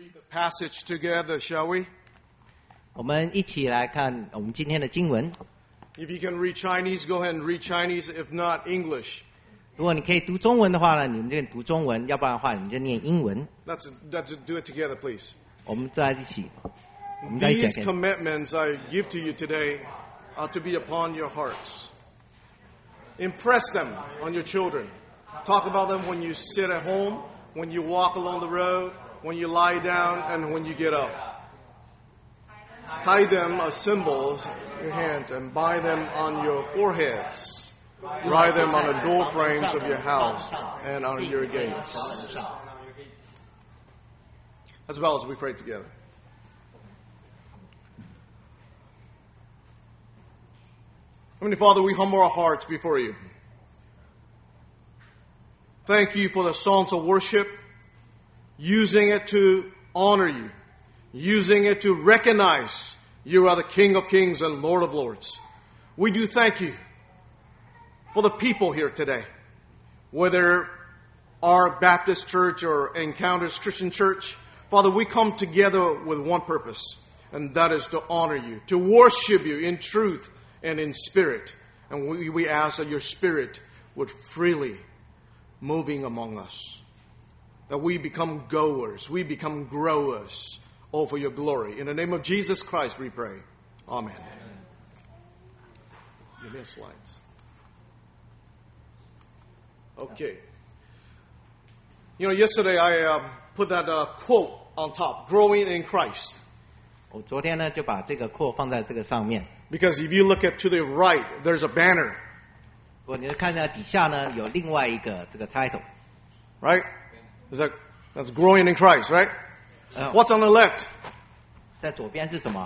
read the passage together, shall we? 我们一起来看我们今天的经文。 If you can read Chinese, go ahead and read Chinese. If not, English. 如果你可以读中文的话呢，你们就读中文；要不然的话，你就念英文。 Let's do it together, please. 我们在一起，我们在一 These 起。 commitments I give to you today are to be upon your hearts. Impress them on your children. Talk about them when you sit at home, when you walk along the road, when you lie down, and when you get up. Tie them as symbols in your hands and bind them on your foreheads. Write them on the door frames of your house and on your gates. As well as we pray together. Heavenly Father, we humble our hearts before you. Thank you for the songs of worship, using it to honor you, using it to recognize you are the King of Kings and Lord of Lords. We do thank you for the people here today, whether our Baptist church or Encounters Christian Church. Father, we come together with one purpose, and that is to honor you, to worship you in truth and in spirit. And we ask that your spirit would freely moving among us, that we become goers, we become growers, all for your glory. In the name of Jesus Christ we pray. Amen. Give me a slides. Okay. You know, yesterday I put that quote on top, growing in Christ. 我昨天呢就把这个quote放在这个上面。 Because if you look at to the right, there's a banner. 如果你看到底下呢有另外一个这个 title. Right? That's growing in Christ, right? What's on the left? 在左边是什么？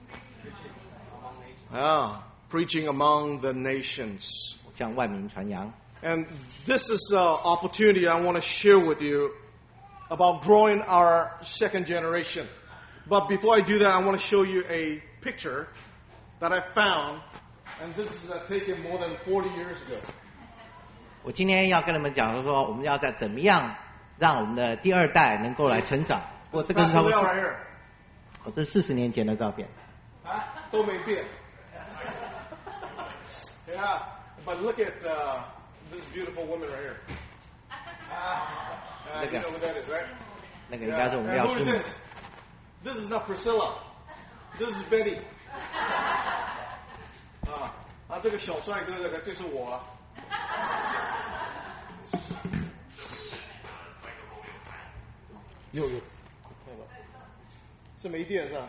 Preaching among the nations. 向万民传扬。 And this is an opportunity I want to share with you about growing our second generation. But before I do that, I want to show you a picture that I found. And this is taken more than 40 years ago. 我今天要跟你们讲说，我们要在怎么样让我们的第二代能够来成长。我这个是差不多，这是40年前的照片。 都没变。Yeah, but look at this beautiful woman right here. You know what that is, right? 那个应该是我们要 Who is this? This is not Priscilla. This is Betty. 这个小帅哥，这是我了。有，是没电是吧？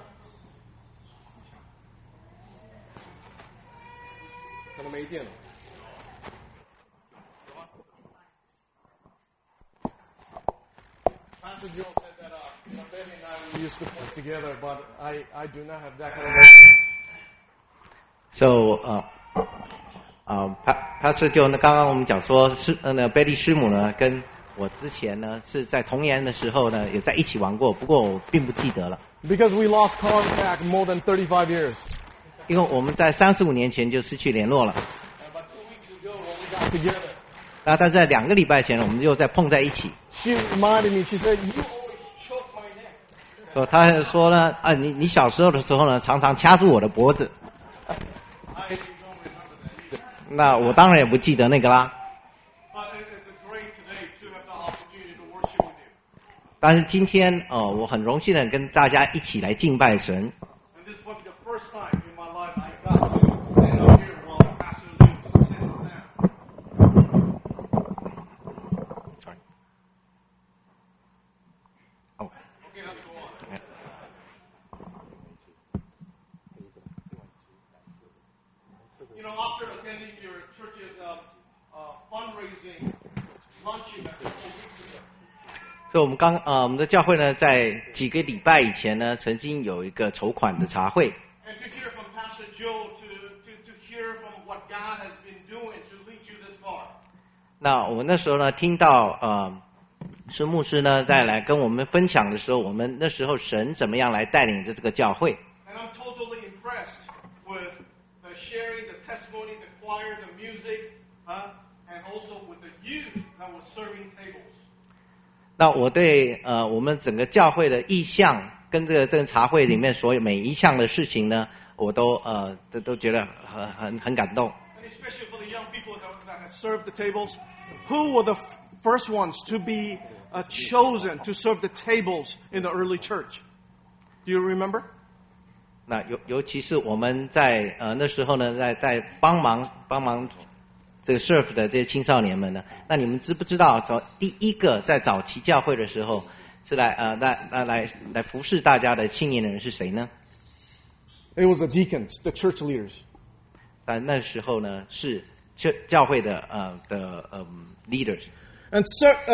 可能没电了。Pastor Joe said that Betty and I used to work together, but I do not have that kind of work. So, Pastor Joe 呢，刚刚我们讲说Betty 师母呢，跟我之前呢是在童年的时候呢，有在一起玩过，不过我并不记得了。 Because we lost contact more than 35 years. 因为我们在35年前就失去联络了。 But 2 weeks ago when we got together. 但是在2个礼拜前，我们又再碰在一起。 She reminded me. She said, "You always choke my neck." 说他说呢，你小时候的时候呢，常常掐住我的脖子。那我当然也不记得那个啦。但是今天我很荣幸的跟大家一起来敬拜神。所以我们我们的教会呢，在几个礼拜以前呢，曾经有一个筹款的茶会。那我那时候呢，听到孙牧师呢，再来跟我们分享的时候，我们那时候神怎么样来带领着这个教会。 那我对我们整个教会的意向跟这个茶会里面所有每一项的事情呢，我都觉得很感动。 And especially for the young people that have served the tables, who were the first ones to be chosen to serve the tables in the early church? Do you remember? 那尤其是我们在那时候呢，在帮忙这个 serve 的这些青少年们呢，那你们知不知道说第一个在早期教会的时候是来服侍大家的青年人是谁呢？ It was the deacons, the church leaders. 那时候呢是教会的leaders. And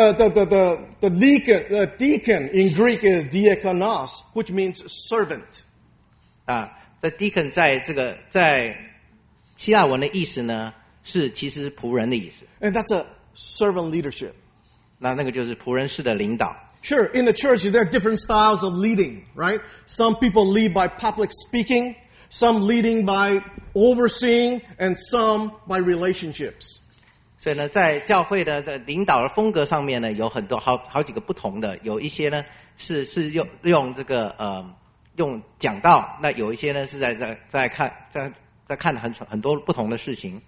the deacon in Greek is diakonos, which means servant. 在 deacon 在希腊文的意思呢，其实是仆人的意思。 And that's a servant leadership. 那个就是仆人式的领导。 Sure, in the church there are different styles of leading, right? Some people lead by public speaking, some leading by overseeing, and some by relationships. 所以呢，在教会的领导的风格上面呢，有很多好几个不同的，有一些呢是用这个用讲道，那有一些呢是在看很多不同的事情。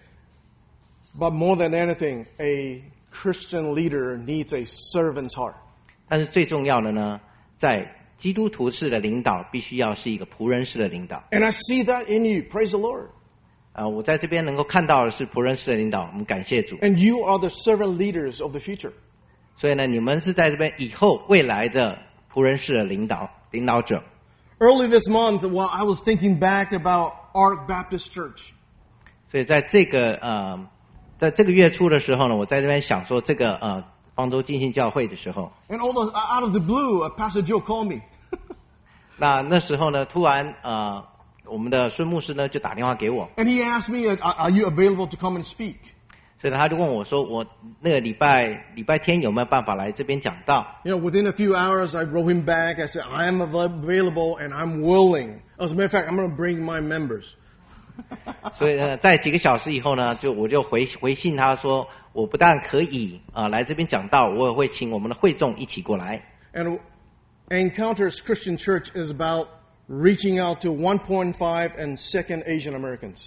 But more than anything, a Christian leader needs a servant's heart. 但是最重要的呢，在基督徒式的领导必须要是一个仆人式的领导。 And I see that in you. Praise the Lord. 我在这边能够看到的是仆人式的领导，我们感谢主。 And you are the servant leaders of the future. 所以呢，你们是在这边以后未来的仆人式的领导者。 Early this month, while I was thinking back about Ark Baptist Church. 所以在这个月初的时候呢，我在这边想说这个方舟浸信教会的时候。 And out of the blue, Pastor Joe called me. 那时候呢，突然我们的孙牧师呢就打电话给我。 And he asked me, "Are you available to come and speak?" 所以他就问我说，我那个礼拜天有没有办法来这边讲道？ Within a few hours, I wrote him back. I said, "I am available and I'm willing." As a matter of fact, I'm going to bring my members. 所以呢，在几个小时以后呢，我就回信他说，我不但可以来这边讲道，我也会请我们的会众一起过来。 And Encounters Christian Church is about reaching out to 1.5 and second Asian Americans.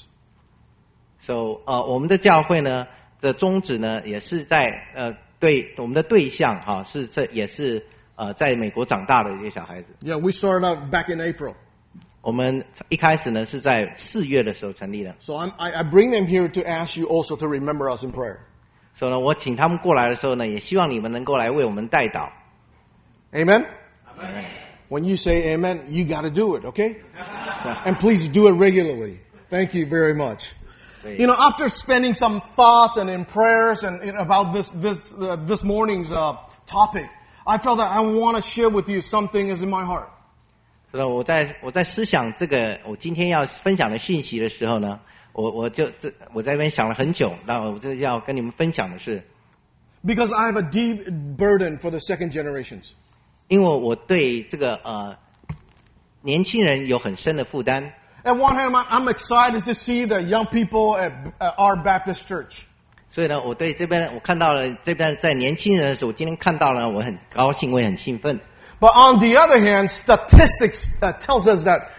So 我们的教会呢的宗旨呢，也是在对我们的对象也是在美国长大的一些小孩子。 Yeah, we started out back in April. 我们一开始呢是在4月的时候成立的。 So I bring them here to ask you also to remember us in prayer. 所以呢，我请他们过来的时候呢，也希望你们能够来为我们代祷。 Amen? Amen. When you say amen, you got to do it, okay? And please do it regularly. Thank you very much. After spending some thoughts and in prayers and about this morning's topic, I felt that I want to share with you something is in my heart. 所以我在思想这个我今天要分享的讯息的时候呢，我在这边想了很久，那我就要跟你们分享的是 Because I have a deep burden for the second generations. 因为我对这个年轻人有很深的负担。 At one hand, I'm excited to see the young people at our Baptist church. 所以呢，我对这边我看到了这边在年轻人的时候，我今天看到了，我很高兴，我也很兴奋。 But on the other hand, statistics tells us that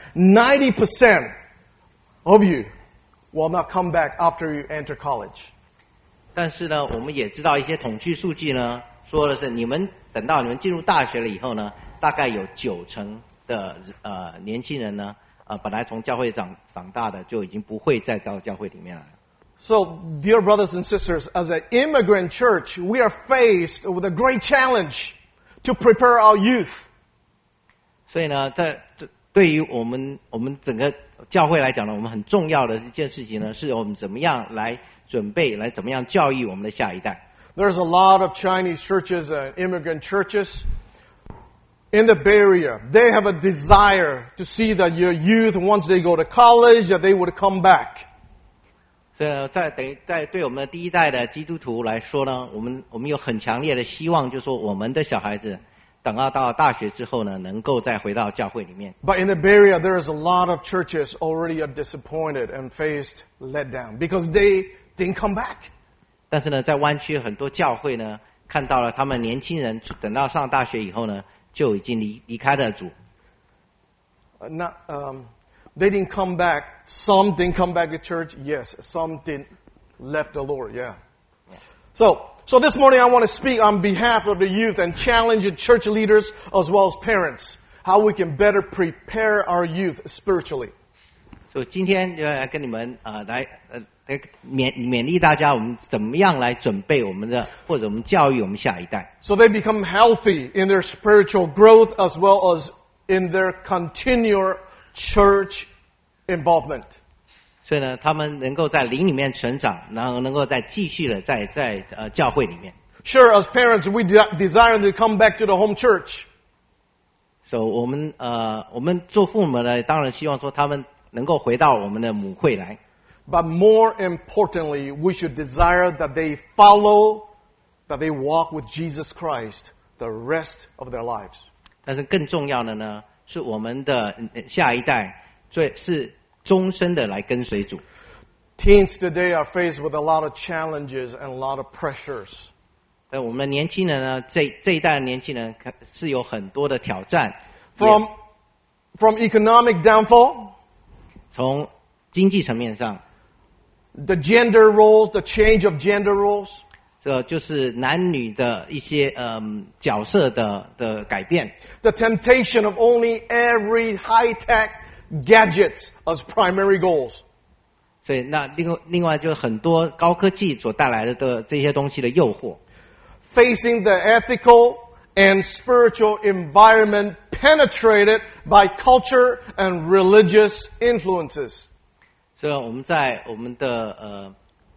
90% of you will not come back after you enter college. 但是呢，我们也知道一些统计数据呢，说的是等到你们进入大学了以后呢，大概有90%的年轻人呢，本来从教会长大的就已经不会再到教会里面来了。 So, dear brothers and sisters, as an immigrant church, we are faced with a great challenge to prepare our youth. 所以呢，对于我们整个教会来讲呢，我们很重要的一件事情呢，是我们怎么样来准备，来怎么样教育我们的下一代。 There's a lot of Chinese churches and immigrant churches in the Bay Area. They have a desire to see that your youth, once they go to college, that they would come back. 所以呢，对我们的第一代的基督徒来说呢，我们有很强烈的希望，就是说我们的小孩子等到大学之后呢，能够再回到教会里面。 But in the Bay Area, there is a lot of churches already are disappointed and faced let down because they didn't come back. 但是呢，在湾区很多教会呢， 看到了他们年轻人等到上大学以后呢，就已经离开了主。 They didn't come back. Some didn't come back to church. Yes, some didn't left the Lord. Yeah. So this morning I want to speak on behalf of the youth and challenge the church leaders as well as parents how we can better prepare our youth spiritually. 所以今天就来跟你们来勉励大家，我们怎么样来准备我们的或者我们教育我们下一代。 So they become healthy in their spiritual growth as well as in their continual church involvement. 所以呢，他们能够在灵里面成长，然后能够再继续的在教会里面。 Sure, as parents, we desire to come back to the home church. So 我们做父母的，当然希望说他们能够回到我们的母会来。 But more importantly, we should desire that they follow, that they walk with Jesus Christ the rest of their lives. 但是更重要的呢，是我们的下一代，是终身的来跟随主。 Teens today are faced with a lot of challenges and a lot of pressures. 我们的年轻人呢，这一代的年轻人是有很多的挑战。 From economic downfall, 从经济层面上 the gender roles, the change of gender roles, 这就是男女的一些角色的改变。 the temptation of only every high-tech gadgets as primary goals. 所以那另外就很多高科技所带来的这些东西的诱惑。 Facing the ethical and spiritual environment penetrated by culture and religious influences. 所以我们在我们的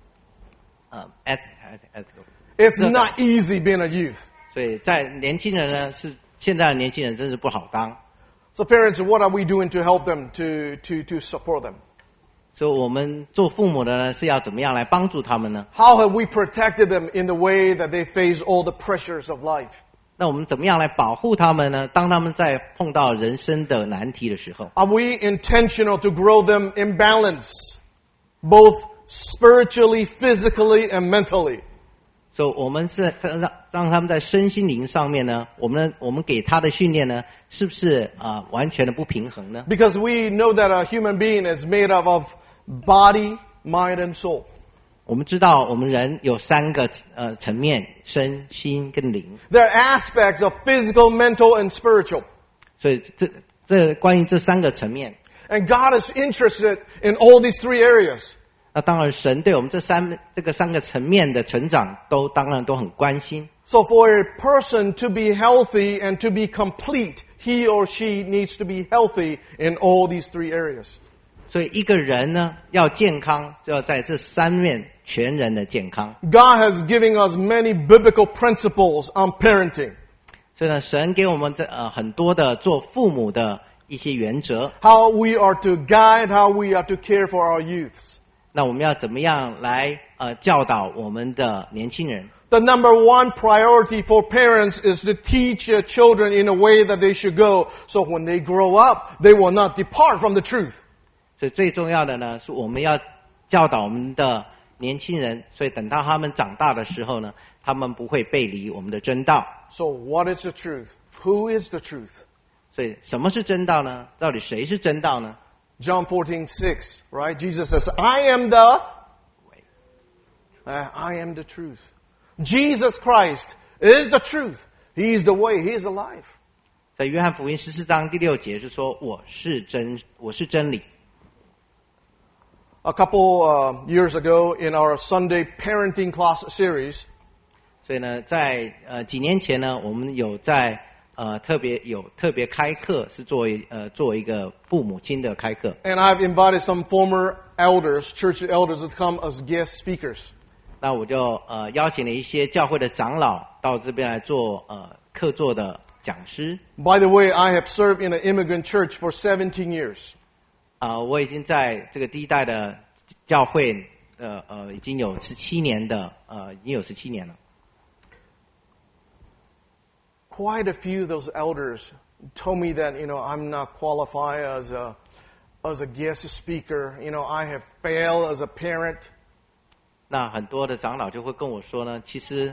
It's not easy being a youth. 所以在年轻人呢，现在的年轻人真是不好当。 So parents, what are we doing to help them, to support them? 所以我们做父母的呢，是要怎么样来帮助他们呢？ How have we protected them in the way that they face all the pressures of life? 那我们怎么样来保护他们呢？当他们在碰到人生的难题的时候， Are we intentional to grow them in balance, both spiritually, physically, and mentally? 所以我们是让他们在身心灵上面呢，我们给他的训练呢，是不是完全的不平衡呢？ Because we know that a human being is made up of body, mind, and soul. 我们知道我们人有三个层面：身、心跟灵。 There are aspects of physical, mental, and spiritual. 所以这关于这三个层面， And God is interested in all these three areas. 那当然神对我们这三个层面的成长当然都很关心。 So for a person to be healthy and to be complete, he or she needs to be healthy in all these three areas. 所以一个人呢要健康，就要在这三面全人的健康。 God has given us many biblical principles on parenting. 所以呢，神给我们很多的做父母的一些原则。 How we are to guide, how we are to care for our youths. 那我们要怎么样来教导我们的年轻人？ The number one priority for parents is to teach their children in a way that they should go, so when they grow up, they will not depart from the truth. 所以最重要的呢，是我们要教导我们的年轻人，所以等到他们长大的时候呢，他们不会背离我们的真道。 So what is the truth? Who is the truth? 所以什么是真道呢？到底谁是真道呢？ John 14:6, right? Jesus says, I am the truth. Jesus Christ is the truth. He is the way. He is the life. 在约翰福音14章第6节是说我是真理。 A couple years ago in our Sunday parenting class series, 所以呢，在几年前呢，我们有在特别开课，是作为一个父母亲的开课。 and I've invited some former elders, church elders, to come as guest speakers. 那我就邀请了一些教会的长老到这边来做客座的讲师。 By the way, I have served in an immigrant church for 17 years. 我已经在这个第一代的教会已经有17年了。 Quite a few of those elders told me that, I'm not qualified as a guest speaker. I have failed as a parent. 那很多的长老就会跟我说呢，其实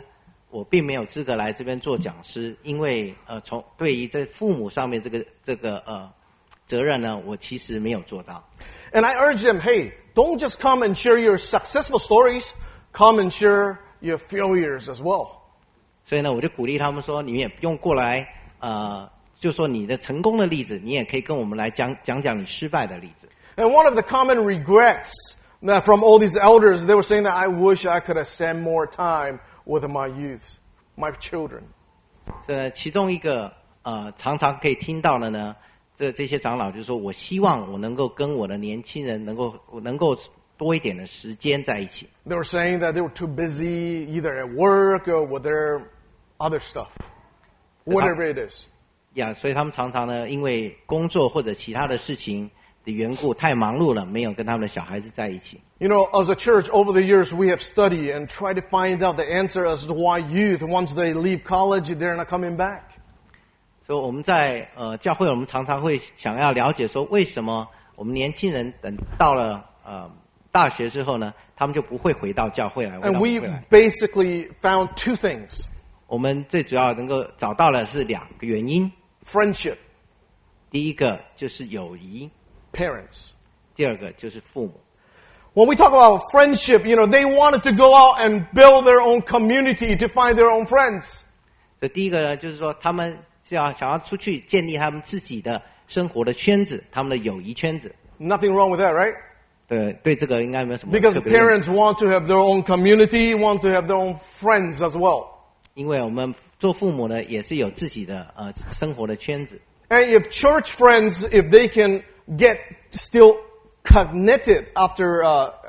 我并没有资格来这边做讲师，因为从对于这父母上面这个责任呢，我其实没有做到。 And I urge them, hey, don't just come and share your successful stories, come and share your failures as well. 所以呢，我就鼓励他们说，你们也不用过来就说你的成功的例子，你也可以跟我们来讲你失败的例子。 And one of the common regrets from all these elders, they were saying that I wish I could have spent more time with my youth, my children. 所以呢，其中一个常常可以听到的呢，这些长老就说，我希望我能够跟我的年轻人能够多一点的时间在一起。 They were saying that they were too busy either at work or with their other stuff, whatever it is. 所以他们常常呢，因为工作或者其他的事情的缘故，太忙碌了，没有跟他们的小孩子在一起。 You know, as a church, over the years, we have studied and tried to find out the answer as to why youth, once they leave college, they're not coming back. 所以我们在教会，我们常常会想要了解说，为什么我们年轻人等到了大学之后呢，他们就不会回到教会来。 And we basically found two things. 我们最主要能够找到的是两个原因。 Friendship. 第一个就是友谊。 Parents. 第二个就是父母。 When we talk about friendship, you know, they wanted to go out and build their own community to find their own friends. 所以第一个呢，就是说他们想要出去建立他们自己的生活的圈子，他们的友谊圈子。 Nothing wrong with that, right? 对这个应该没有什么。 Because parents want to have their own community, want to have their own friends as well. 因为我们做父母呢，也是有自己的生活的圈子。 And if church friends, if they can get still connected after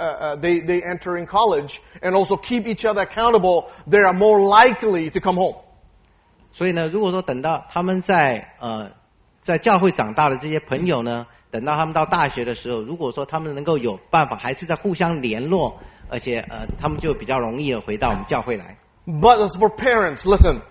they enter in college and also keep each other accountable, they are more likely to come home. 所以呢，如果说等到他们在教会长大的这些朋友呢，等到他们到大学的时候，如果说他们能够有办法，还是在互相联络，而且他们就比较容易的回到我们教会来。 But as for parents, listen.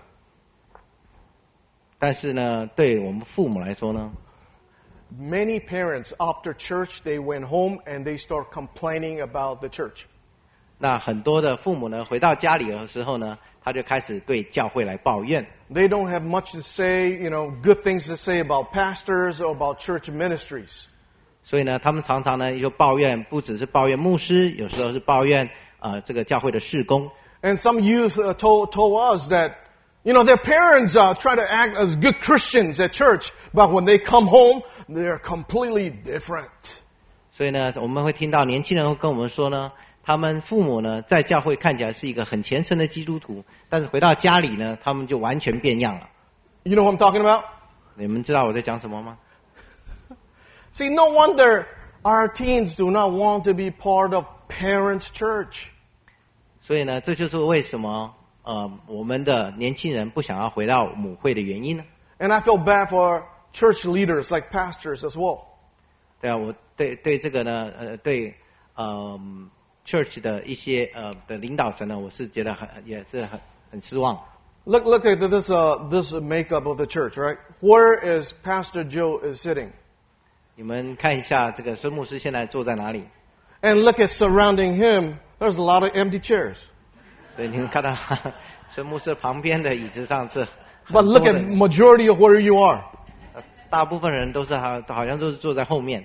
但是呢，对我们父母来说呢， Many parents after church they went home and they start complaining about the church. 那很多的父母呢，回到家里的时候呢，他就开始对教会来抱怨。 They don't have much to say, you know, good things to say about pastors or about church ministries. 所以呢，他们常常呢就抱怨，不只是抱怨牧师，有时候是抱怨这个教会的事工。 And some youth told us that, you know, their parents try to act as good Christians at church, but when they come home, they're completely different. 所以呢，我们会听到年轻人会跟我们说呢，他们父母呢在教会看起来是一个很虔诚的基督徒，但是回到家里呢，他们就完全变样了。 You know what I'm talking about? 你们知道我在讲什么吗？ See, no wonder our teens do not want to be part of parents' church. 所以呢，这就是为什么我们的年轻人不想要回到母会的原因呢？ And I feel bad for church leaders like pastors as well. 对啊，我对这个呢，对church 的一些的领导层呢，我是觉得也是很失望。 Look at this makeup of the church, right? Where is Pastor Joe is sitting? 你们看一下这个孙牧师现在坐在哪里？ And look at surrounding him. There's a lot of empty chairs. 所以你们看到孙牧师旁边的椅子上是。 But look at majority of where you are. 大部分人都是好像都是坐在后面。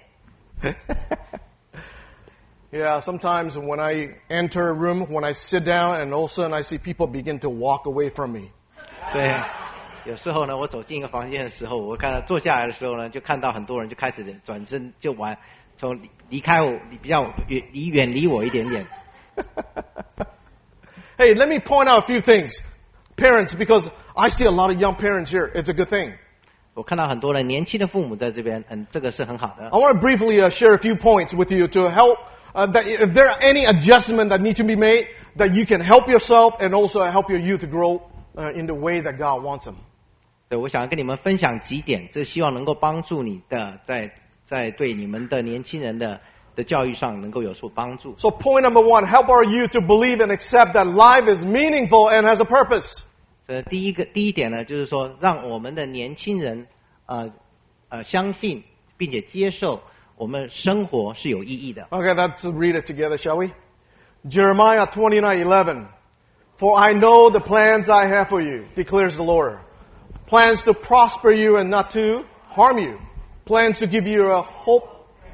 Yeah, sometimes when I enter a room, when I sit down, and all of a sudden I see people begin to walk away from me. 所以有时候呢，我走进一个房间的时候，我看到坐下来的时候呢，就看到很多人就开始转身就从离开我，比较远离我一点点。 Hey, let me point out a few things. Parents, because I see a lot of young parents here. It's a good thing. 我看到很多的年轻的父母在这边，这个是很好的。 I want to briefly share a few points with you to help that if there are any adjustment that need to be made, that you can help yourself and also help your youth to grow in the way that God wants them. 对，我想要跟你们分享几点，这希望能够帮助你的在对你们的年轻人的教育上能够有所帮助。 So point number one, help our youth to believe and accept that life is meaningful and has a purpose. 第一点呢，就是说让我们的年轻人相信并且接受我们生活是有意义的。 Okay, let's read it together, shall we? Jeremiah 29:11. For I know the plans I have for you, declares the Lord. Plans to prosper you and not to harm you. Plans to give you a hope.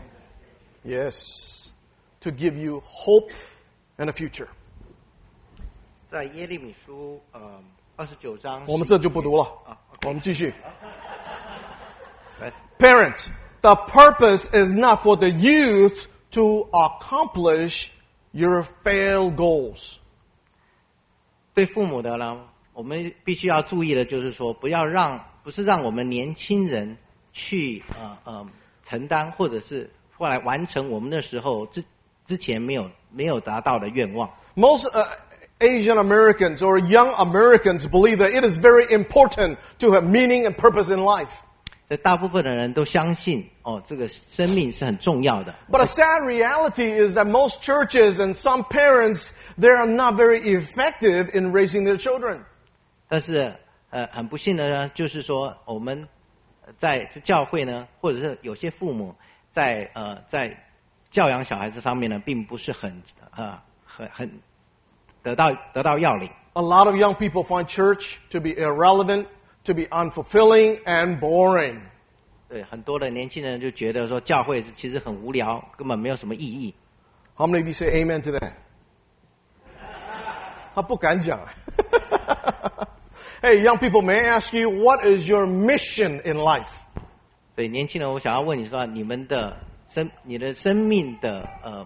Yes, to give you hope and a future. 在耶利米书29章， 我们这就不读了。 OK 我们继续。 来 Parents, the purpose is not for the youth to accomplish your failed goals. 对父母的呢，我们必须要注意的就是说，不是让我们年轻人去承担，或者是后来完成我们那时候之前没有达到的愿望。 Most Asian Americans or young Americans believe that it is very important to have meaning and purpose in life. 所以大部分的人都相信这个生命是很重要的。 But a sad reality is that most churches and some parents, they are not very effective in raising their children. 但是很不幸的呢，就是说我们在教会呢，或者是有些父母在教养小孩子上面呢，并不是很得到要领。 A lot of young people find church to be irrelevant, to be unfulfilling and boring. 对，很多的年轻人就觉得说教会其实很无聊，根本没有什么意义。 How many of you say amen to that? 他不敢讲。Hey, young people, may I ask you, what is your mission in life? 所以年轻人，我想要问你说，你的生命的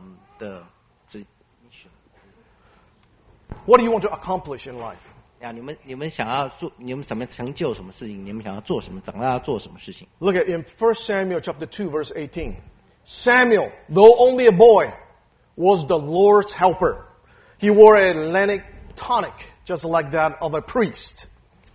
What do you want to accomplish in life? 呀，你们想要做，你们怎么成就什么事情？你们想要做什么？长大要做什么事情？ Look at in 1 Samuel chapter 2, verse 18. Samuel, though only a boy, was the Lord's helper. He wore a linen tunic, just like that of a priest.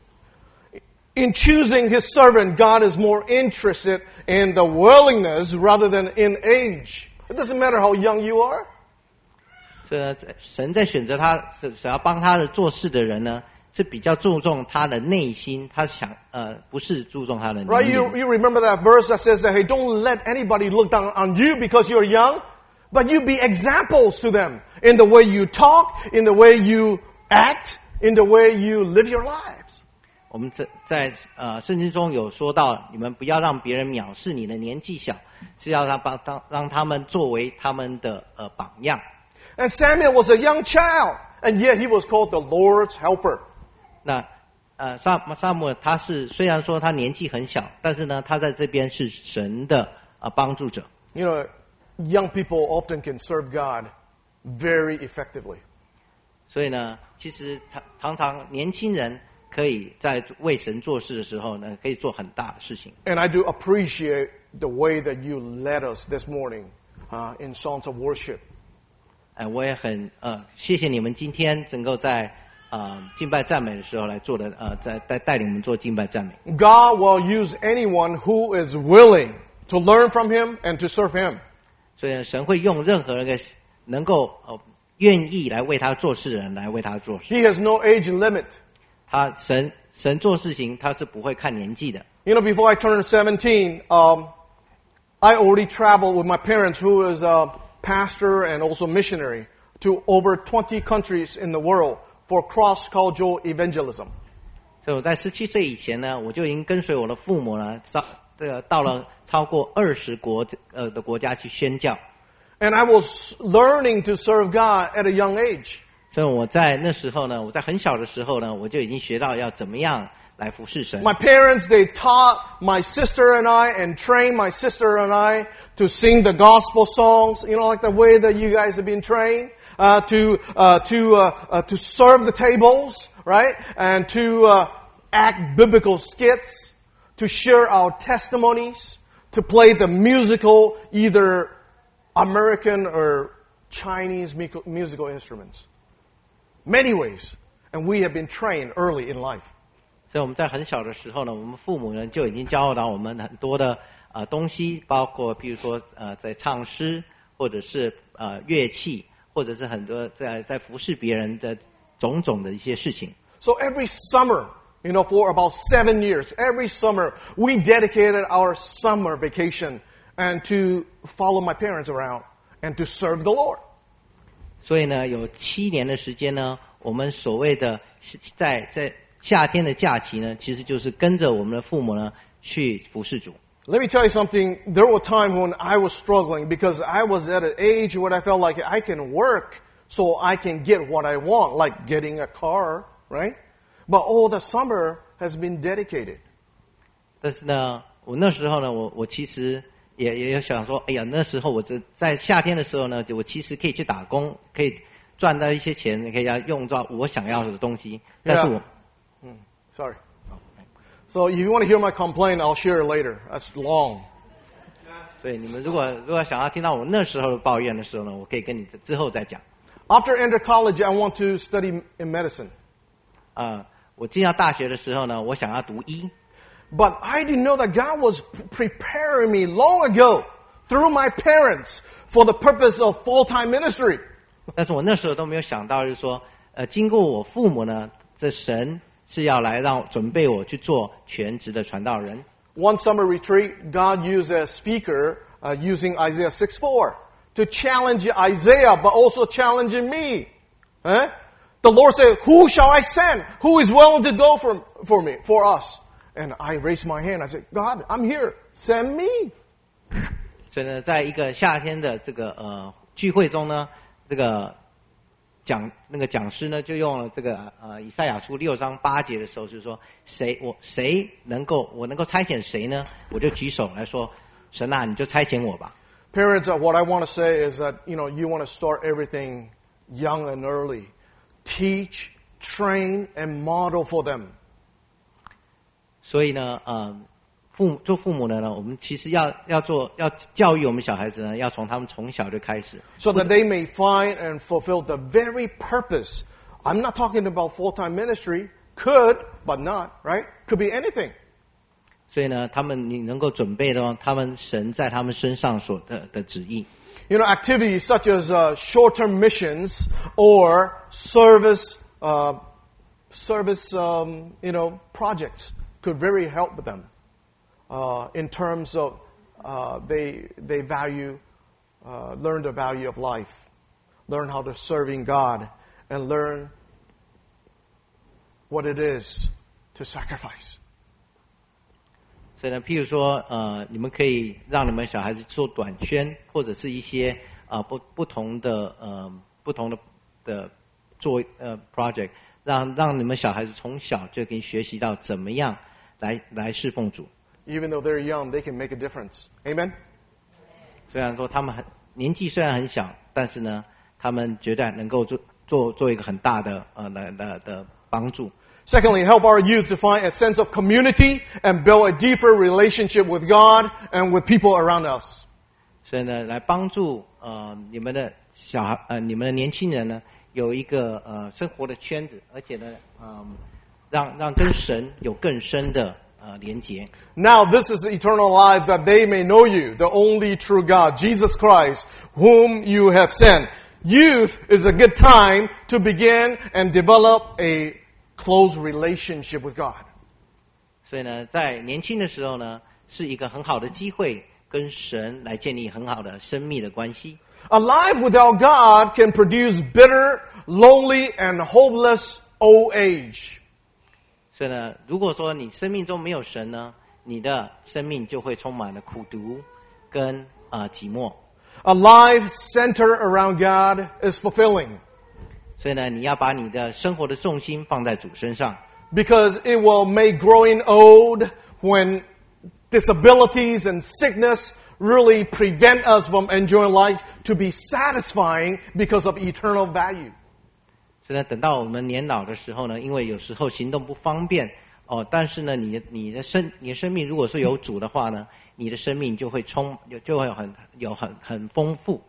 In choosing his servant, God is more interested in the willingness rather than in age. It doesn't matter how young you are. 所以呢，神在选择他想要帮他的做事的人呢，是比较注重他的内心，他不是注重他的年龄。 Right? You remember that verse that says that, hey, don't let anybody look down on you because you're young, but you be examples to them in the way you talk, in the way you act, in the way you live your lives. 我们在圣经中有说到，你们不要让别人藐视你的年纪小，是要让他们作为他们的榜样。 And Samuel was a young child, and yet he was called the Lord's helper. 那撒母耳他虽然说他年纪很小，但是呢，他在这边是神的帮助者。 You know, young people often can serve God very effectively. 所以呢，其实常常年轻人可以在为神做事的时候呢，可以做很大的事情。 And I do appreciate the way that you led us this morning in songs of worship. 我也很谢谢你们今天能够在敬拜赞美的时候来做的在带领我们做敬拜赞美。 God will use anyone who is willing to learn from Him and to serve Him. 所以神会用任何一个能够愿意来为他做事的人来为他做事。 He has no age limit. 神做事情他是不会看年纪的。 You know, before I turned 17, I already traveled with my parents, who is a pastor and also missionary, to over 20 countries in the world for cross-cultural evangelism. 所以我在17岁以前呢，我就已经跟随我的父母呢，到了超过20国的国家去宣教。 And I was learning to serve God at a young age. 所以我在那时候呢，我在很小的时候呢，我就已经学到要怎么样来服侍神。 My parents, they taught my sister and I and trained my sister and I to sing the gospel songs, you know, like the way that you guys have been trained, to serve the tables, right? And to act biblical skits, to share our testimonies, to play the musical, either American or Chinese musical instruments. Many ways. And we have been trained early in life. 所以我们在很小的时候呢，我们父母呢就已经教导我们很多的东西，包括比如说在唱诗，或者是乐器，或者是很多在服侍别人的种种的一些事情。 So every summer, you know, for about 7 years, every summer we dedicated our summer vacation and to follow my parents around and to serve the Lord. 所以呢，有7年的时间呢， 我们所谓的在夏天的假期呢，其实就是跟着我们的父母呢去服侍主。 Let me tell you something. There were times when I was struggling because I was at an age where I felt like I can work so I can get what I want, like getting a car, right? But the summer has been dedicated. 但是呢，我那时候呢，我其实也有想说，哎呀，那时候我在夏天的时候呢，我其实可以去打工，可以赚到一些钱，可以要用到我想要的东西。但是我 ，sorry. So if you want to hear my complaint, I'll share it later. That's long. 所以你们如果想要听到我那时候的抱怨的时候呢，我可以跟你之后再讲。 After enter college, I want to study in medicine. 我进到大学的时候呢，我想要读医。 But I didn't know that God was preparing me long ago through my parents for the purpose of full-time ministry. 但是我那时候都没有想到，就是说，经过我父母呢，这神是要来准备我去做全职的传道人。 One summer retreat, God used a speaker using Isaiah 6:4 to challenge Isaiah, but also challenging me. The Lord said, "Who shall I send? Who is willing to go for us?" And I raised my hand. I said, "God, I'm here. Send me." 所以呢，在一个夏天的这个聚会中呢，这个讲师呢就用了这个以赛亚书6章8节的时候，就是说谁能够差遣谁呢？我就举手来说，神啊，你就差遣我吧。 Parents, what I want to say is that you want to start everything young and early, teach, train, and model for them. 所以呢，做父母的呢，我们其实要教育我们小孩子呢，要从他们从小就开始。 So that they may find and fulfill the very purpose. I'm not talking about full-time ministry. Could, but not, right? Could be anything. 所以呢，你能够准备的他们神在他们身上所的旨意。 Activities such as short-term missions or service, projects could very help them in terms of they value, learn the value of life, learn how to serving God, and learn what it is to sacrifice. 所以呢，譬如说，你们可以让你们小孩子做短宣，或者是一些不同的做project， 让你们小孩子从小就可以学习到怎么样来侍奉主。 Even though they're young, they can make a difference. Amen. 虽然说他们年纪虽然很小，但是呢，他们绝对能够做一个很大的帮助。 Secondly, help our youth to find a sense of community and build a deeper relationship with God and with people around us. 所以呢，来帮助你们的你们的年轻人呢，有一个生活的圈子，而且呢，让跟神有更深的连结。 Now this is the eternal life, that they may know you, the only true God, Jesus Christ, whom you have sent. Youth is a good time to begin and develop a close relationship with God. 所以呢，在年轻的时候呢，是一个很好的机会，跟神来建立很好的生命的关系。 A life without God can produce bitter, lonely, and hopeless old age. 所以呢，如果说你生命中没有神呢，你的生命就会充满了苦毒跟寂寞。 A life centered around God is fulfilling. 所以呢，你要把你的生活的重心放在主身上。 Because it will make growing old when disabilities and sickness really prevent us from enjoying life to be satisfying because of eternal value. 所以呢，等到我们年老的时候呢，因为有时候行动不方便但是呢，你的生命如果说有主的话呢，你的生命就会很丰富。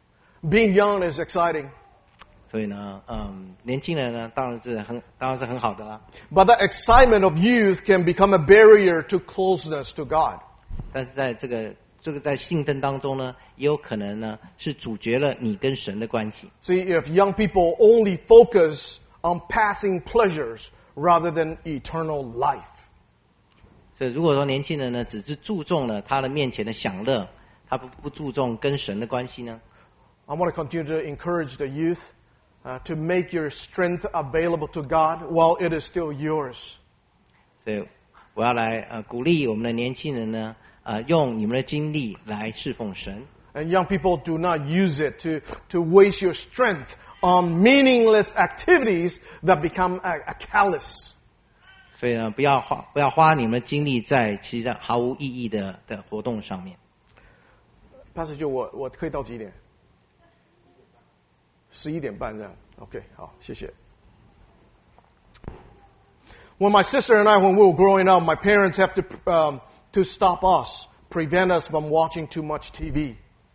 Being young is exciting. 所以呢，年轻人呢，当然是很好的啦。 But the excitement of youth can become a barrier to closeness to God. 但是在这个在兴奋当中呢，也有可能呢是阻绝了你跟神的关系。 See, if young people only focus on passing pleasures rather than eternal life. 所以如果说年轻人呢，只是注重了他的面前的享乐，他不注重跟神的关系呢？ I want to continue to encourage the youth to make your strength available to God while it is still yours. 所以我要来鼓励我们的年轻人呢，用你们的精力来侍奉神。 And young people, do not use it to waste your strength on meaningless activities that become a callous. 所以呢，不要花你们的精力在其实毫无意义的活动上面。 Pastor Joe，我可以到几点？11点半这样。OK， 好，谢谢。When my sister and I, when we were growing up, my parents have to stop us, prevent us from watching too much TV.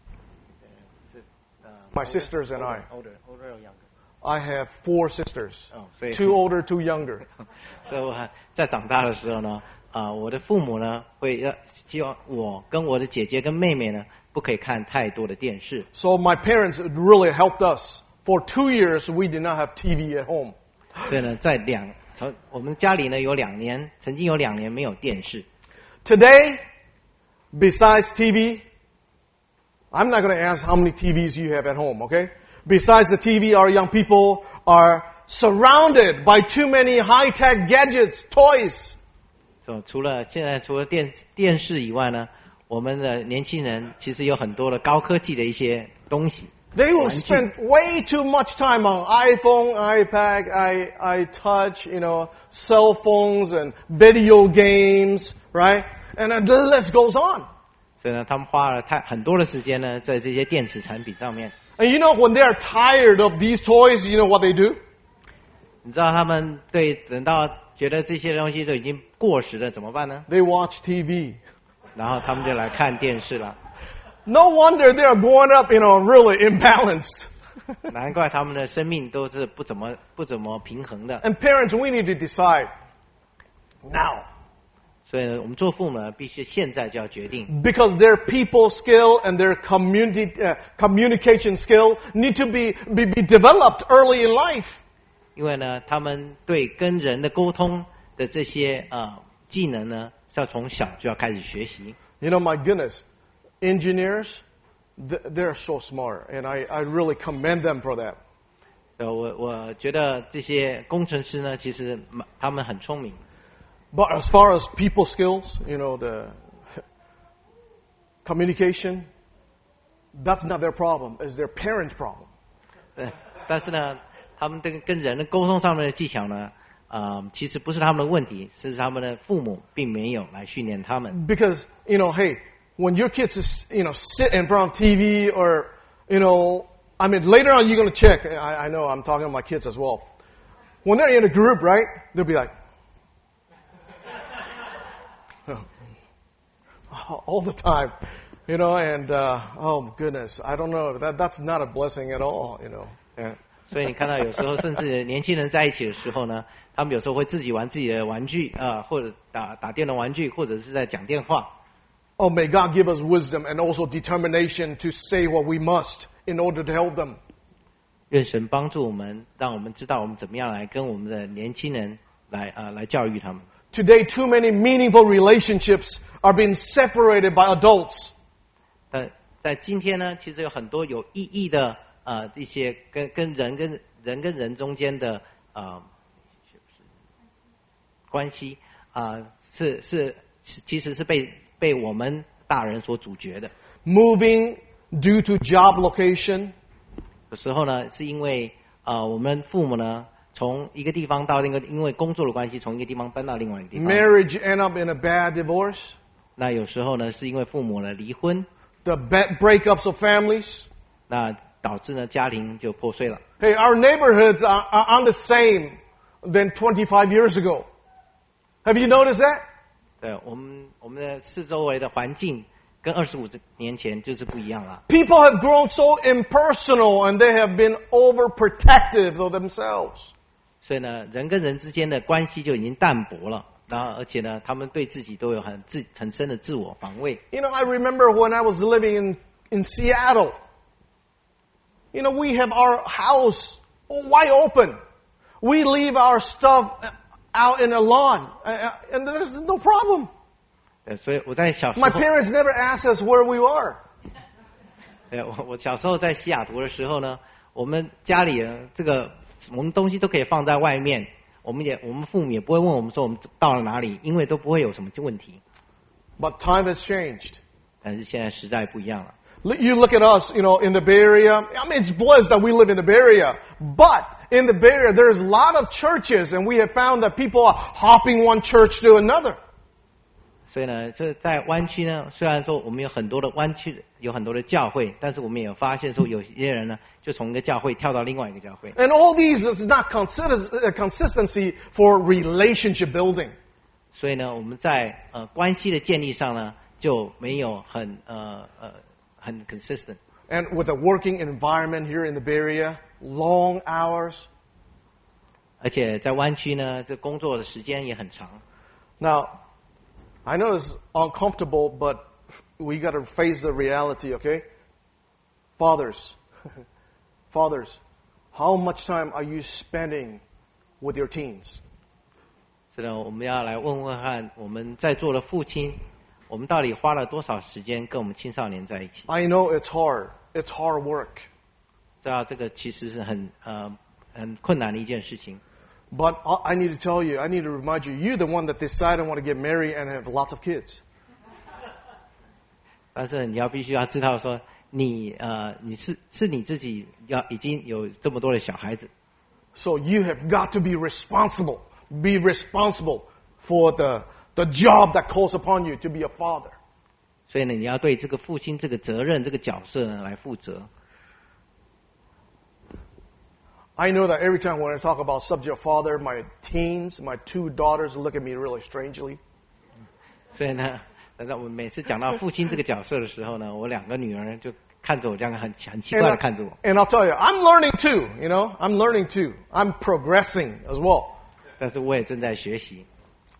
My sisters and I. Older or younger? I have 4 sisters. Oh, 2 older, 2 younger. 所以在长大的时候呢，我的父母呢会希望我跟我的姐姐跟妹妹呢不可以看太多的电视。 So my parents really helped us. For 2 years, we did not have TV at home. 所以呢，我们家里呢曾经有2年没有电视。 Today, besides TV, I'm not going to ask how many TVs you have at home, okay? Besides the TV, our young people are surrounded by too many high-tech gadgets, toys. So, 除了电视以外呢，我们的年轻人其实有很多的高科技的一些东西。 They will spend way too much time on iPhone, iPad, iTouch, cell phones and video games, right? And the list goes on. 所以呢，他们花了很多的时间呢，在这些电子产品上面。 And when they are tired of these toys, you know what they do? 你知道他们等到觉得这些东西都已经过时了，怎么办呢？ They watch TV. 然后他们就来看电视了。 No wonder they are growing up, really imbalanced. 难怪他们的生命都是不怎么平衡的。 And parents, we need to decide now. 所以呢，我们做父母呢，必须现在就要决定。 Because their people skill and their communication skill need to be developed early in life. 因为呢，他们对跟人的沟通的这些技能呢，是要从小就要开始学习。 My goodness, engineers, they're so smart, and I really commend them for that. 我觉得这些工程师呢，其实他们很聪明。 But as far as people skills, the communication, that's not their problem. It's their parents' problem. 但是呢，他们跟人的沟通上面的技巧呢，其实不是他们的问题，是他们的父母并没有来训练他们。 Because hey, when your kids sit in front of TV or later on you're going to check. I know I'm talking to my kids as well. When they're in a group, right? They'll be like. All the time, and oh goodness, I don't know. That's not a blessing at all, 所以你看到有时候甚至年轻人在一起的时候呢，他们有时候会自己玩自己的玩具或者打电动玩具，或者是在讲电话。 Oh, may God give us wisdom and also determination to say what we must in order to help them. 愿神帮助我们，让我们知道我们怎么样来跟我们的年轻人来教育他们。 Today, too many meaningful relationships are being separated by adults. 在今天呢，其实有很多有意义的一些跟人中间的关系其实是被我们大人所阻绝的。 Moving due to job location. 有时候呢，是因为我们父母呢。从一个地方到因为工作的关系，从一个地方搬到另外一个地方。 Marriage end up in a bad divorce. 那有时候呢，是因为父母呢离婚。 The breakups of families. 那导致呢家庭就破碎了。 Hey, our neighborhoods are the same than 25 years ago. Have you noticed that? 对，我们的四周围的环境跟25年前就是不一样了。 People have grown so impersonal and they have been overprotective of themselves. 所以呢，人跟人之间的关系就已经淡薄了，然后而且呢，他们对自己都有很深的自我防卫。 I remember when I was living in Seattle. We have our house wide open. We leave our stuff out in the lawn, and there's no problem. 所以我在小时候 My parents never asked us where we are. 我小时候在西雅图的时候呢， 我们家里这个我们东西都可以放在外面，我们父母也不会问我们说我们到了哪里，因为都不会有什么问题。 But time has changed. 但是现在时代不一样了。 You look at us, in the Bay Area. I mean, it's blessed that we live in the Bay Area. But in the Bay Area, there's a lot of churches, and we have found that people are hopping one church to another. 所以呢，这在湾区呢，虽然说我们有很多的湾区，有很多的教会，但是我们也有发现说，有些人呢，就从一个教会跳到另外一个教会。 And all these is not consistency for relationship building. 所以呢，我们在关系的建立上呢，就没有很 consistent. And with a working environment here in the Bay Area, long hours. 而且在湾区呢，这工作的时间也很长。 Now, I know it's uncomfortable, but we got to face the reality, okay? Fathers, how much time are you spending with your teens? 是的，我们要来问问看，我们在座的父亲，我们到底花了多少时间跟我们青少年在一起？ I know it's hard. It's hard work. 知道这个其实是很困难的一件事情。 But I need to tell you, I need to remind you, you're the one that decided want to get married and have lots of kids. 但是你必须要知道说，你是你自己已经有这么多的小孩子。 So you have got to be responsible. Be responsible for the job that calls upon you to be a father. 所以呢，你要对这个父亲这个责任这个角色呢来负责。 I know that every time when I talk about subject father, my teens, my 2 daughters look at me really strangely. 所以呢，我们每次讲到父亲这个角色的时候呢，我2个女儿就看着我这样很奇怪的看着我。 And I'll tell you, I'm learning too. I'm learning too. I'm progressing as well. 但是我也正在学习。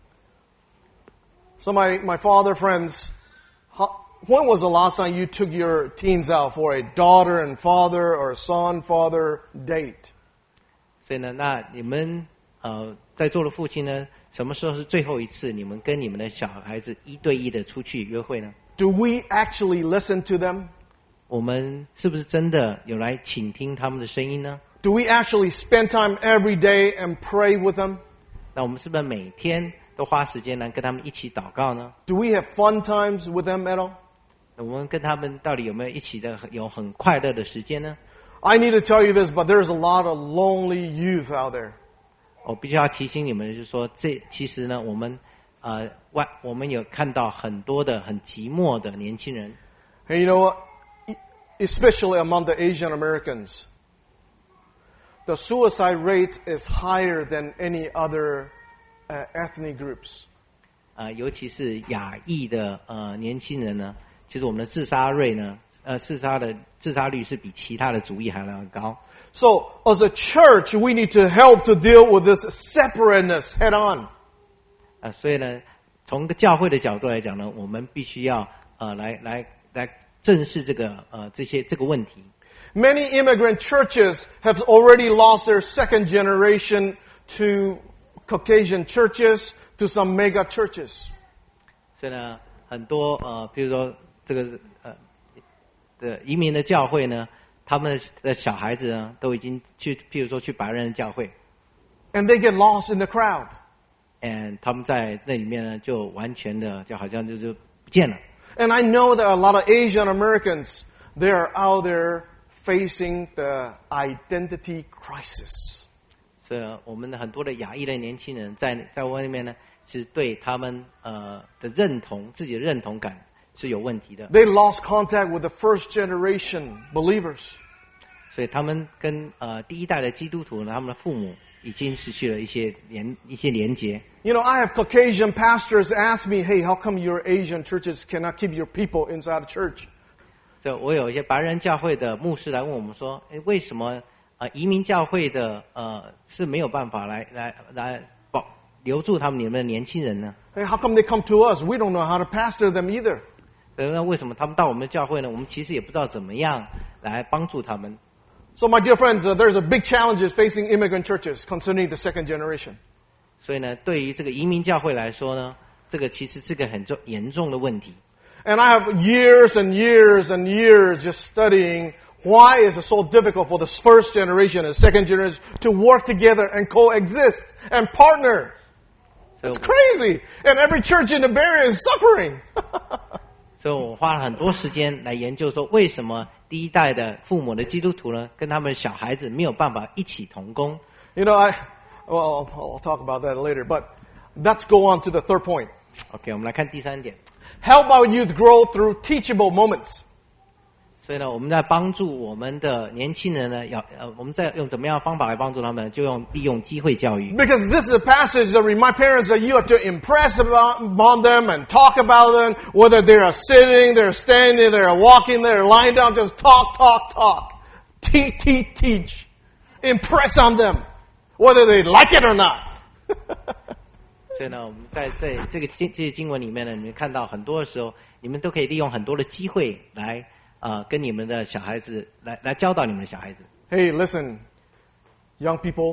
So my father friends, when was the last time you took your teens out for a daughter and father or son father date? 所以呢，那你们在座的父亲呢，什么时候是最后一次你们跟你们的小孩子1对1的出去约会呢？ Do we actually listen to them? 我们是不是真的有来倾听他们的声音呢？ Do we actually spend time every day and pray with them? 那我们是不是每天都花时间来跟他们一起祷告呢？ Do we have fun times with them at all? 我们跟他们到底有没有一起的有很快乐的时间呢？ I need to tell you this, but there's a lot of lonely youth out there. 我必须要提醒你们，就是说，其实呢，我们有看到很多的很寂寞的年轻人。 And you know what? Especially among the Asian Americans, the suicide rate is higher than any other ethnic groups. 尤其是亚裔的年轻人呢，其实我们的自杀率是比其他的族裔还要高。 So, as a church, we need to help to deal with this separateness head on. 所以呢，从一个教会的角度来讲呢，我们必须要来正视这个问题。 Many immigrant churches have already lost their second generation to Caucasian churches, to some mega churches. 所以呢，很多比如说这个的移民的教会呢，他们的小孩子呢，都已经譬如说去白人的教会 And they get lost in the crowd. and 他们在那里面呢，就完全的就好像就是不见了。 And I know that a lot of Asian Americans, they are out there facing the identity crisis. 所以我们的很多的亚裔的年轻人在外面呢，是对他们的自己的认同感是有问题的。 They lost contact with the first generation believers. 所以他们跟第一代的基督徒呢，他们的父母已经失去了一些连结。 You know, I have Caucasian pastors ask me, hey, how come your Asian churches cannot keep your people inside the church? 所以我有一些白人教会的牧师来问我们说，为什么移民教会的是没有办法来留住你们的年轻人呢？ Hey, how come they come to us? We don't know how to pastor them either. 那为什么他们到我们的教会呢？我们其实也不知道怎么样来帮助他们。 So, my dear friends, there's a big challenge facing immigrant churches concerning the second generation. 所以呢，对于这个移民教会来说呢，这个其实是个很严重的问题。 And I have years and years and years just studying Why is it so difficult for the first generation and second generation to work together and coexist and partner? It's crazy. And every church in the Bay Area is suffering. 所以我花了很多时间来研究说，为什么第一代的父母的基督徒呢，跟他们小孩子没有办法一起同工。 You know, I'll talk about that later, but let's go on to the third point. OK， 我们来看第三点。 Help our youth grow through teachable moments. 所以呢，我们在帮助我们的年轻人呢，我们在用怎么样的方法来帮助他们，就利用机会教育。 Because this is a passage that remind parents that you have to impress upon them and talk about them, whether they are sitting, they're standing, they're walking, they're lying down, just talk. Teach. Impress on them, whether they like it or not. 所以呢，我们在这些经文里面呢，你们看到很多的时候，你们都可以利用很多的机会来跟你们的小孩子来教导你们的小孩子。 Hey, listen, young people,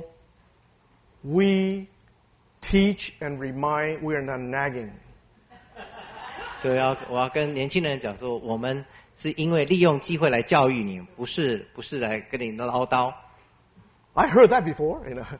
we teach and remind. We are not nagging. 所以我要跟年轻人讲说，我们是因为利用机会来教育你，不是来跟你唠叨。 I heard that before. You know,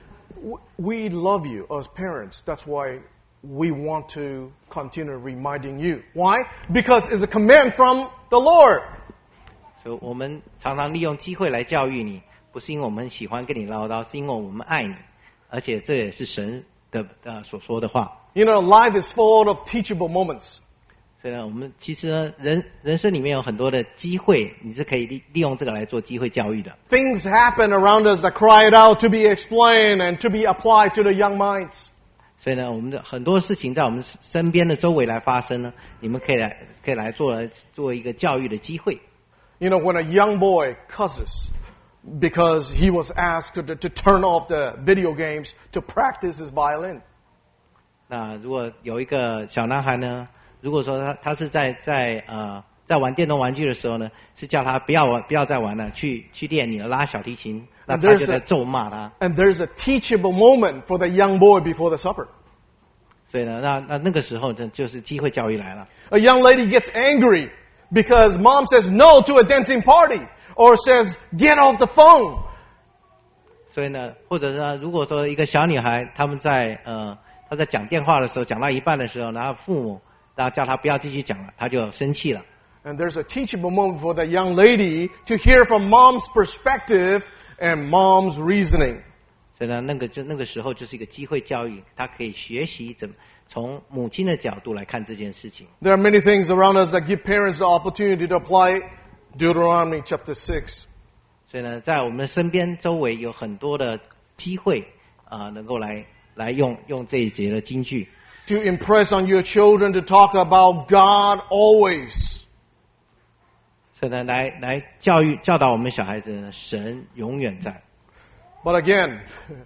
we love you as parents. That's why we want to continue reminding you. Why? Because it's a command from the Lord. 所以我们常常利用机会来教育你，不是因为我们喜欢跟你唠叨，是因为我们爱你，而且这也是神的所说的话。 You know, life is full of teachable moments. 所以呢，我们其实呢，人生里面有很多的机会，你是可以利用这个来做机会教育的。 Things happen around us that cry out to be explained and to be applied to the young minds. 所以呢，我们的很多事情在我们身边的周围来发生呢，你们可以来做一个教育的机会。 You know, when a young boy cusses because he was asked to turn off the video games to practice his violin. 那如果有一个小男孩呢，如果说他是在玩电动玩具的时候呢，是叫他不要再玩了，去练你的拉小提琴，那他就在咒骂他。 And there's a teachable moment for the young boy before the supper. 所以呢，那个时候呢，就是机会教育来了。 A young lady gets angry because mom says no to a dancing party or says get off the phone. 所以呢，或者是呢，如果说一个小女孩她在讲电话的时候，讲到一半的时候，然后父母叫她不要继续讲了，她就生气了。 And there's a teachable moment for the young lady to hear from mom's perspective and mom's reasoning. 所以呢，那个时候就是一个机会教育，她可以学习从母亲的角度来看这件事情。 There are many things around us that give parents the opportunity to apply Deuteronomy chapter 6. 所以呢，在我们的身边周围有很多的机会能够来用这一节的金句。 To impress on your children to talk about God always. 所以呢，来教导我们小孩子呢，神永远在。 But again,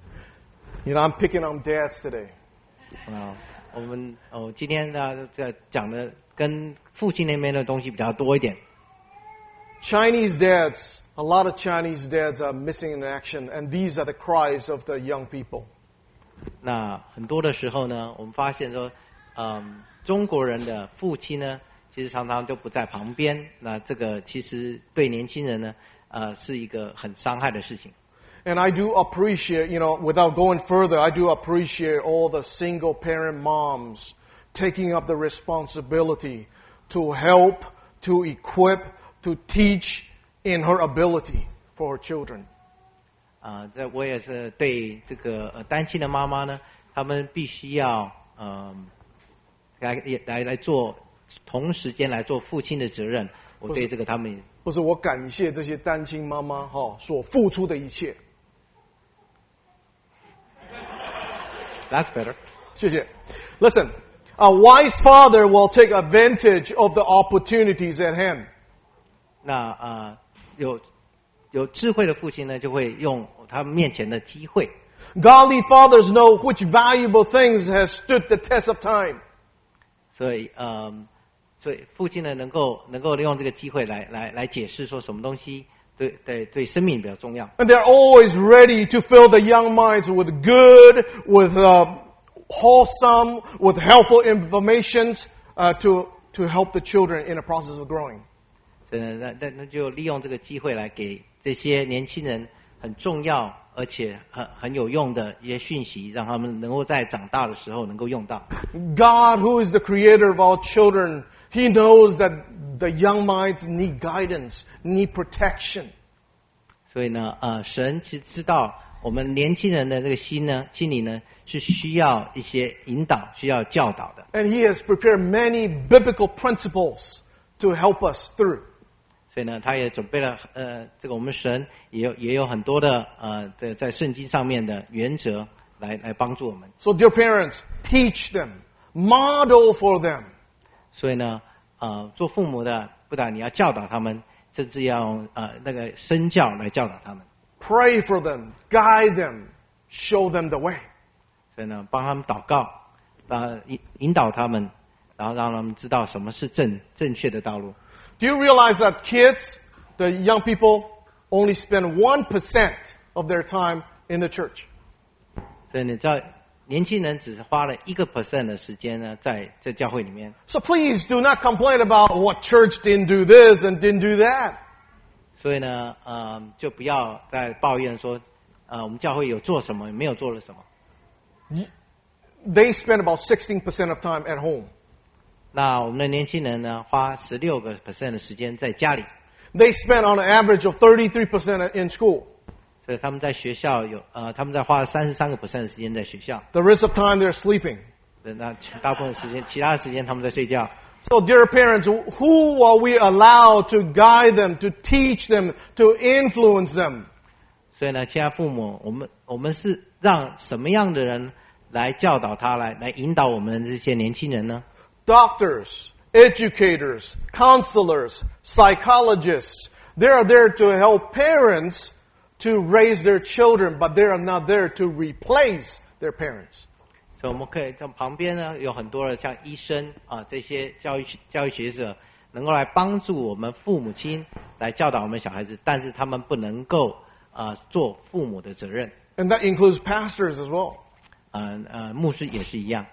you know, I'm picking on dads today. 我们今天呢讲的跟父亲那边的东西比较多一点。 Chinese dads, a lot of Chinese dads are missing in action, and these are the cries of the young people. 那很多的时候呢，我们发现说，中国人的父亲呢，其实常常就不在旁边。那这个其实对年轻人呢，是一个很伤害的事情。 And I do appreciate, you know, without going further, I do appreciate all the single parent moms taking up the responsibility to help, to equip, to teach in her ability for her children. 这我也是对这个单亲的妈妈呢，他们必须要来做同时间来做父亲的责任。我对这个他们不是我感谢这些单亲妈妈所付出的一切。 That's better. 谢谢。Listen, a wise father will take advantage of the opportunities at hand. 那有智慧的父亲呢，就会用他们面前的机会。 Godly fathers know which valuable things has stood the test of time. 所以父亲呢，能够利用这个机会来解释说什么东西对生命比较重要。 And they're always ready to fill the young minds with good, with wholesome, with helpful information to help the children in the process of growing. 那就利用这个机会来给这些年轻人很重要而且很有用的一些讯息，让他们能够在长大的时候能够用到。 God, who is the creator of all children, He knows that the young minds need guidance, need protection. 所以呢，神其实知道我们年轻人的这个心里呢是需要一些引导，需要教导的。 And He has prepared many biblical principles to help us through. 所以呢，他也准备了这个我们神也有很多的在圣经上面的原则来帮助我们。 So, dear parents, teach them, model for them. 所以呢，做父母的不但你要教导他们，甚至要用那个身教来教导他们。 Pray for them, guide them, show them the way. 所以呢，帮他们祷告，引导他们，然后让他们知道什么是正确的道路。 Do you realize that kids, the young people, only spend 1% of their time in the church? 所以你知道，年轻人只是花了1% 的时间呢，在教会里面。 So please do not complain about what church didn't do this and didn't do that. 所以呢，就不要再抱怨说，我们教会有做什么，没有做了什么。 They spend about 16% of time at home. 那我们的年轻人呢，花16% 的时间在家里。 They spend on an average of 33% in school. 所以他们在学校他们在花了33% 的时间在学校。 The rest of time they're sleeping. 那大部分时间，其他的时间他们在睡觉。 So, dear parents, who are we allowed to guide them, to teach them, to influence them? 所以呢，亲爱父母，我们是让什么样的人来教导他，来引导我们这些年轻人呢？ Doctors, educators, counselors, psychologists, they are there to help parents to raise their children, but they are not there to replace their parents. 所以我们可以在旁边呢，有很多的像医生这些教育学者，能够来帮助我们父母亲来教导我们小孩子，但是他们不能够做父母的责任。 And that includes pastors as well. 牧师也是一样。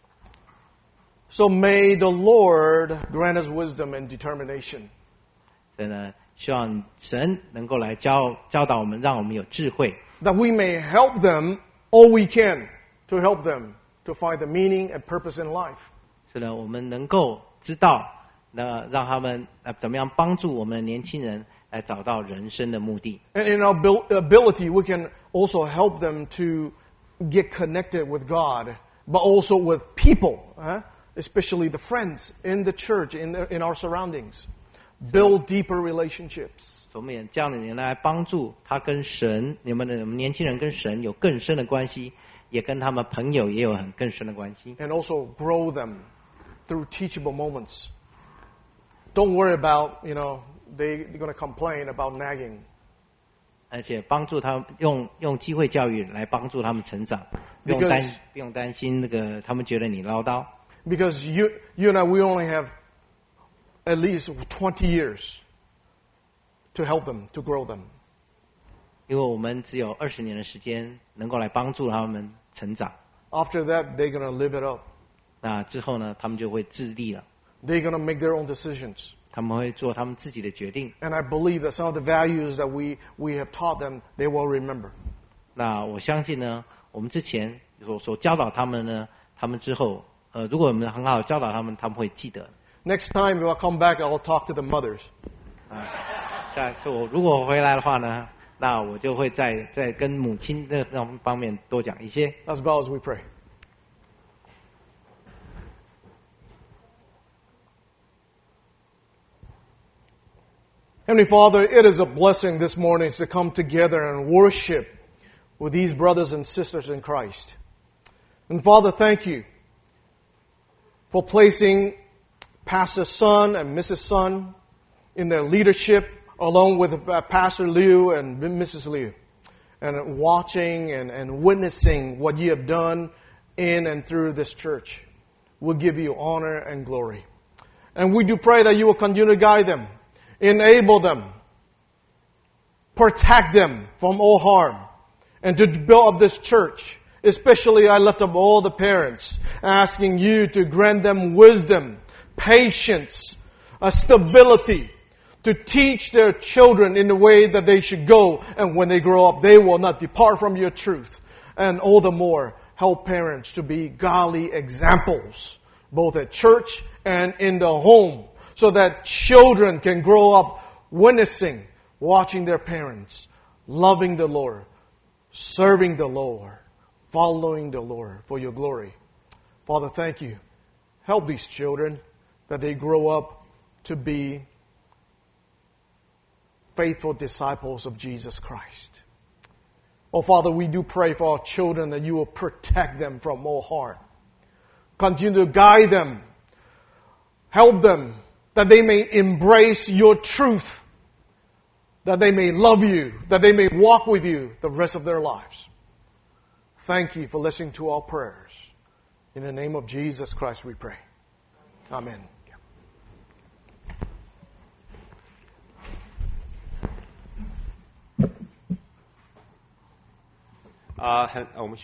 So may the Lord grant us wisdom and determination. 所以呢，希望神能够来教导我们，让我们有智慧。 That we may help them all we can to help them to find the meaning and purpose in life. 所以呢，我们能够知道，让他们怎么样帮助我们的年轻人来找到人生的目的。 And in our ability, we can also help them to get connected with God, but also with people, especially the friends in the church, in our surroundings. Build deeper relationships. 我们也这样的人来帮助他跟神，我们年轻人跟神有更深的关系，也跟他们朋友也有很更深的关系。 And also grow them through teachable moments. Don't worry about, they're going to complain about nagging. 而且帮助他们用机会教育来帮助他们成长，不用担心他们觉得你唠叨。 Because you and I, we only have at least 20 years to help them, to grow them. 因为我们只有20年的时间能够来帮助他们成长。 After that, they're going to live it up. 那之后呢，他们就会自立了。 They're going to make their own decisions. 他们会做他们自己的决定。 And I believe that some of the values that we have taught them, they will remember. 那我相信呢，我们之前所教导他们呢，他们之后，如果我们很好教导他们，他们会记得。 Next time if I come back, I'll talk to the mothers. 下次如果我回来的话呢，那我就会再跟母亲的那方面多讲一些。 Let's bow as we pray. Heavenly Father, it is a blessing this morning to come together and worship with these brothers and sisters in Christ. And Father, thank you for placing Pastor Sun and Mrs. Sun in their leadership along with Pastor Liu and Mrs. Liu, and watching and witnessing what you have done in and through this church. We'll give you honor and glory. And we do pray that you will continue to guide them, enable them, protect them from all harm, and to build up this church. Especially I lift up all the parents, asking you to grant them wisdom, patience, stability, to teach their children in the way that they should go, and when they grow up, they will not depart from your truth. And all the more, help parents to be godly examples, both at church and in the home, so that children can grow up witnessing, watching their parents, loving the Lord, serving the Lord, following the Lord for your glory. Father, thank you. Help these children that they grow up to be faithful disciples of Jesus Christ. Oh, Father, we do pray for our children that you will protect them from all harm. Continue to guide them. Help them that they may embrace your truth, that they may love you, that they may walk with you the rest of their lives. Thank you for listening to our prayers. In the name of Jesus Christ we pray. Amen. We're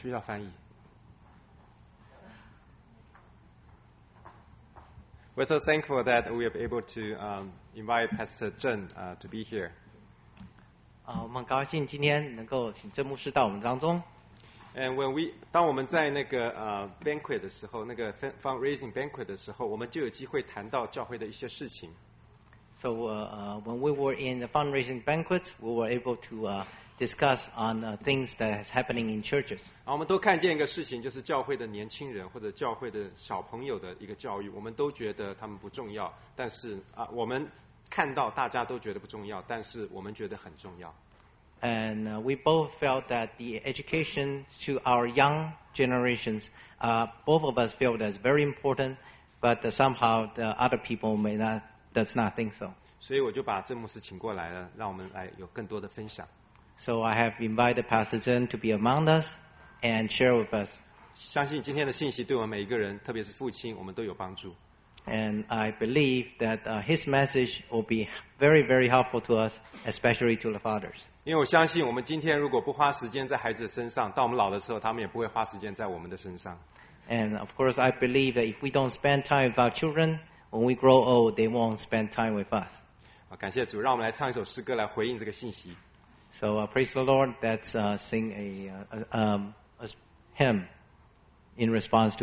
so thankful that we are able to invite Pastor Zheng to be here. 我们很高兴今天能够请郑牧师到我们当中。 And 当我们在那个banquet 的时候，那个 fundraising banquet 的时候，我们就有机会谈到教会的一些事情。 So when we were in the fundraising banquet, we were able to discuss on things that is happening in churches. 我们都看见一个事情，就是教会的年轻人或者教会的小朋友的一个教育，我们都觉得他们不重要，但是我们看到大家都觉得不重要，但是我们觉得很重要。 And we both felt that the education to our young generations, both of us feel that's very important, but somehow the other people does not think so. 所以我就把郑牧师请过来了，让我们来有更多的分享。 So I have invited Pastor Zheng to be among us and share with us. 相信今天的信息对我们每一个人，特别是父亲，我们都有帮助。 And I believe that his message will be very, very helpful to us, especially to the fathers. 因为我相信，我们今天如果不花时间在孩子身上，到我们老的时候，他们也不会花时间在我们的身上。 And of course, I believe that if we don't spend time with our children, when we grow old, they won't spend time with us. 感谢主，让我们来唱一首诗歌来回应这个信息。 So praise the Lord. Let's sing a hymn in response to